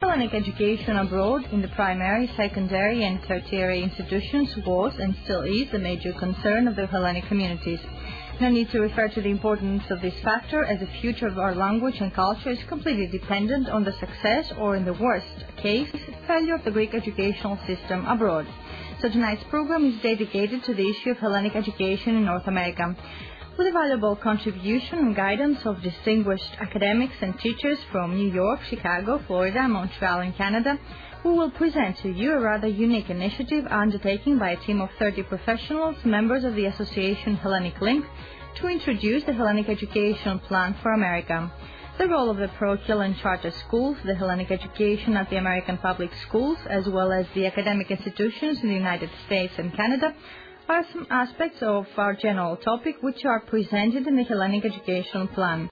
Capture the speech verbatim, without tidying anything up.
Hellenic education abroad in the primary, secondary and tertiary institutions was and still is a major concern of the Hellenic communities. No need to refer to the importance of this factor, as the future of our language and culture is completely dependent on the success, or in the worst case, failure of the Greek educational system abroad. So tonight's program is dedicated to the issue of Hellenic education in North America, with a valuable contribution and guidance of distinguished academics and teachers from New York, Chicago, Florida, Montreal and Canada. We will present to you a rather unique initiative undertaken by a team of thirty professionals, members of the association Hellenic Link, to introduce the Hellenic Education Plan for America. The role of the parochial and charter schools, the Hellenic education at the American public schools, as well as the academic institutions in the United States and Canada, are some aspects of our general topic which are presented in the Hellenic Education Plan.